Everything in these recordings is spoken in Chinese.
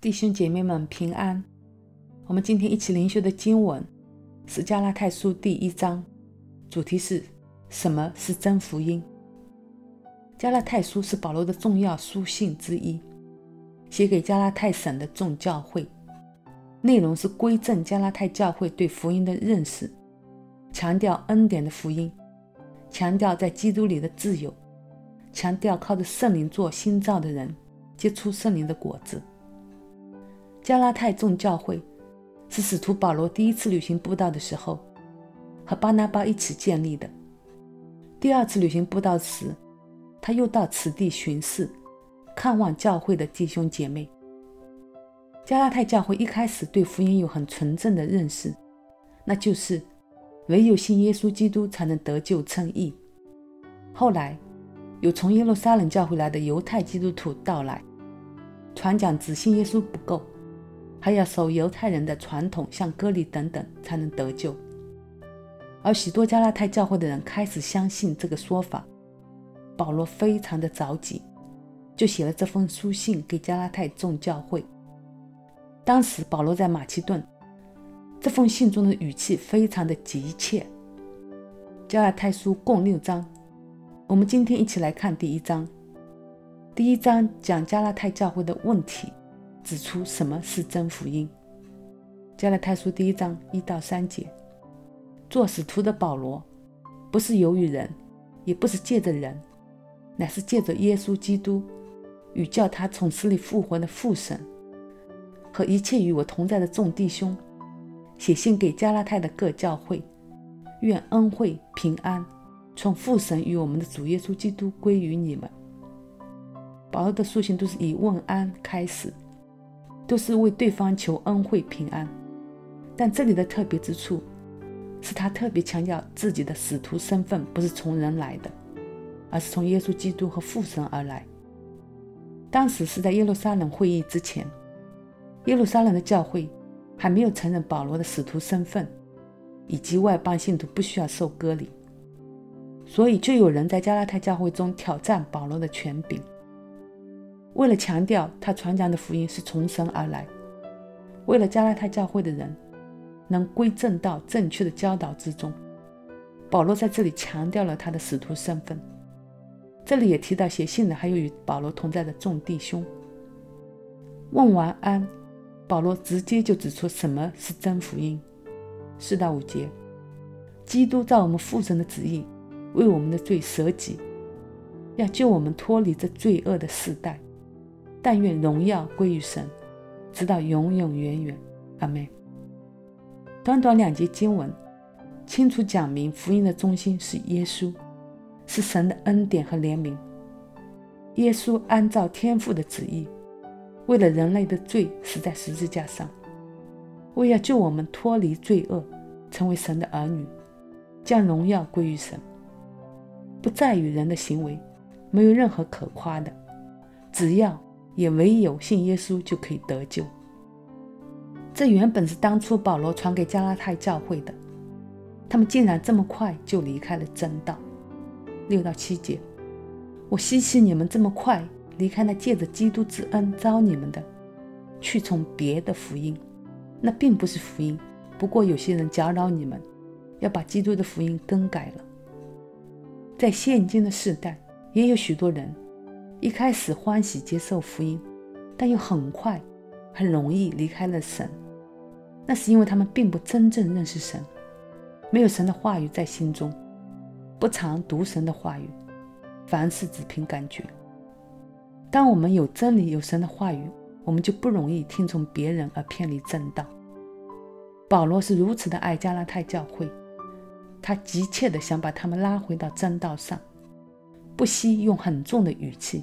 弟兄姐妹们平安。我们今天一起灵修的经文是加拉太书第1章，主题是什么是真福音。加拉太书是保罗的重要书信之一，写给加拉太省的众教会，内容是归正加拉太教会对福音的认识，强调恩典的福音，强调在基督里的自由，强调靠着圣灵做新造的人结出圣灵的果子。加拉太众教会是使徒保罗第一次旅行布道的时候和巴拿巴一起建立的。第二次旅行布道时，他又到此地巡视，看望教会的弟兄姐妹。加拉太教会一开始对福音有很纯正的认识，那就是唯有信耶稣基督才能得救称义。后来有从耶路撒冷教会来的犹太基督徒到来，传讲只信耶稣不够，还要守犹太人的传统，像割礼等等才能得救。而许多加拉太教会的人开始相信这个说法，保罗非常的着急，就写了这封书信给加拉太众教会。当时保罗在马其顿，这封信中的语气非常的急切。加拉太书共6章，我们今天一起来看第1章。第1章讲加拉太教会的问题，指出什么是真福音。加拉太书第1章1到3节，做使徒的保罗，不是由于人，也不是借着人，乃是借着耶稣基督与叫他从死里复活的父神，和一切与我同在的众弟兄，写信给加拉太的各教会，愿恩惠平安从父神与我们的主耶稣基督归于你们。保罗的书信都是以问安开始，都是为对方求恩惠平安，但这里的特别之处是他特别强调自己的使徒身份不是从人来的，而是从耶稣基督和父神而来。当时是在耶路撒冷会议之前，耶路撒冷的教会还没有承认保罗的使徒身份，以及外邦信徒不需要受割礼，所以就有人在加拉太教会中挑战保罗的权柄。为了强调他传讲的福音是从神而来，为了加拉太教会的人能归正到正确的教导之中，保罗在这里强调了他的使徒身份。这里也提到写信的还有与保罗同在的众弟兄。问完安，保罗直接就指出什么是真福音。4到5节，基督照我们父神的旨意为我们的罪舍己，要救我们脱离这罪恶的世代，但愿荣耀归于神，直到永永远远。阿们。短短2节经文，清楚讲明福音的中心是耶稣，是神的恩典和怜悯。耶稣按照天父的旨意，为了人类的罪死在十字架上，为要救我们脱离罪恶，成为神的儿女，将荣耀归于神。不在于人的行为，没有任何可夸的，只要也唯有信耶稣就可以得救。这原本是当初保罗传给加拉太教会的，他们竟然这么快就离开了真道。6到7节，我希奇你们这么快离开那借着基督之恩招你们的，去从别的福音，那并不是福音，不过有些人搅扰你们，要把基督的福音更改了。在现今的世代，也有许多人一开始欢喜接受福音，但又很快很容易离开了神，那是因为他们并不真正认识神，没有神的话语在心中，不常读神的话语，凡事只凭感觉。当我们有真理有神的话语，我们就不容易听从别人而偏离正道。保罗是如此的爱加拉太教会，他急切地想把他们拉回到正道上，不惜用很重的语气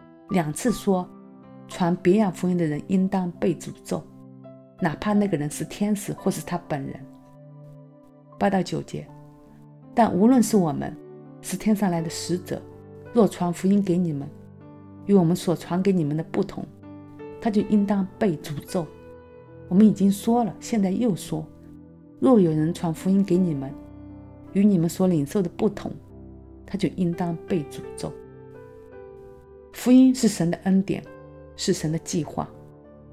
2次说传别样福音的人应当被诅咒，哪怕那个人是天使或是他本人。8到9节，但无论是我们是天上来的使者，若传福音给你们，与我们所传给你们的不同，他就应当被诅咒。我们已经说了，现在又说，若有人传福音给你们，与你们所领受的不同，他就应当被诅咒。福音是神的恩典，是神的计划，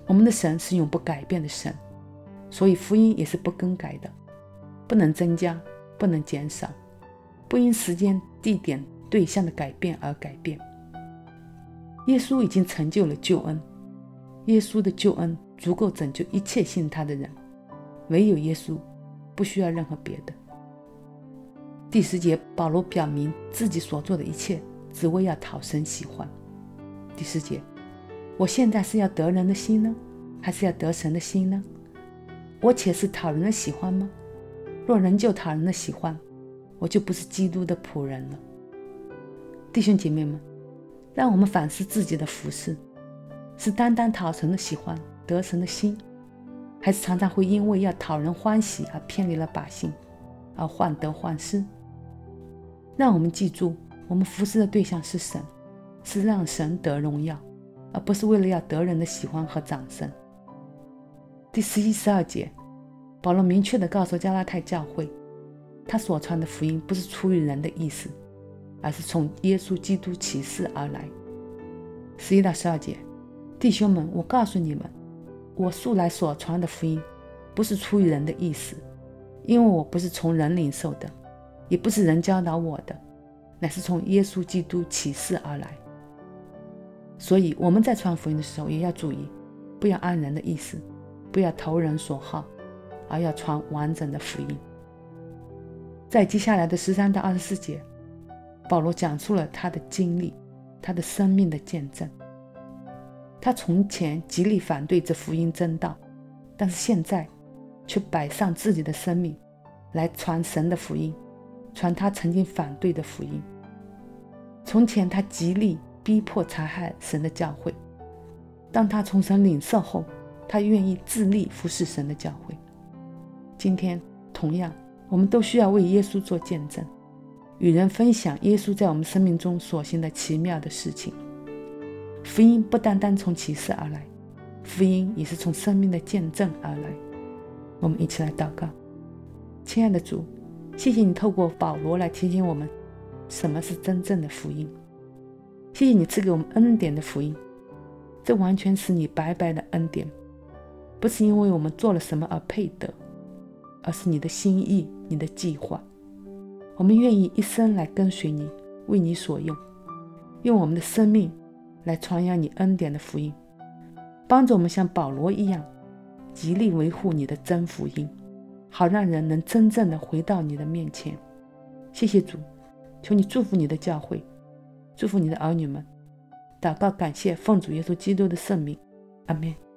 我们的神是永不改变的神，所以福音也是不更改的，不能增加，不能减少，不因时间、地点、对象的改变而改变。耶稣已经成就了救恩，耶稣的救恩足够拯救一切信他的人，唯有耶稣，不需要任何别的。第10节，保罗表明自己所做的一切只为要讨神喜欢。第10节，我现在是要得人的心呢，还是要得神的心呢？我且是讨人的喜欢吗？若仍旧讨人的喜欢，我就不是基督的仆人了。弟兄姐妹们，让我们反思自己的服事，是单单讨神的喜欢，得神的心，还是常常会因为要讨人欢喜而偏离了百姓，而患得患失？让我们记住，我们服事的对象是神，是让神得荣耀，而不是为了要得人的喜欢和掌声。第11、12节，保罗明确地告诉加拉太教会，他所传的福音不是出于人的意思，而是从耶稣基督启示而来。11到12节，弟兄们，我告诉你们，我素来所传的福音不是出于人的意思，因为我不是从人领受的，也不是人教导我的，乃是从耶稣基督启示而来。所以我们在传福音的时候也要注意，不要按人的意思，不要投人所好，而要传完整的福音。在接下来的13到24节，保罗讲述了他的经历，他的生命的见证。他从前极力反对这福音真道，但是现在却摆上自己的生命来传神的福音，传他曾经反对的福音。从前他极力逼迫残害神的教会，当他从神领受后，他愿意自立服侍神的教会。今天同样，我们都需要为耶稣做见证，与人分享耶稣在我们生命中所行的奇妙的事情。福音不单单从启示而来，福音也是从生命的见证而来。我们一起来祷告。亲爱的主，谢谢你透过保罗来提醒我们什么是真正的福音。谢谢你赐给我们恩典的福音，这完全是你白白的恩典，不是因为我们做了什么而配得，而是你的心意，你的计划。我们愿意一生来跟随你，为你所用，用我们的生命来传扬你恩典的福音，帮助我们像保罗一样极力维护你的真福音，好让人能真正的回到你的面前。谢谢主，求你祝福你的教会，祝福你的儿女们。祷告感谢，奉主耶稣基督的圣名，阿们。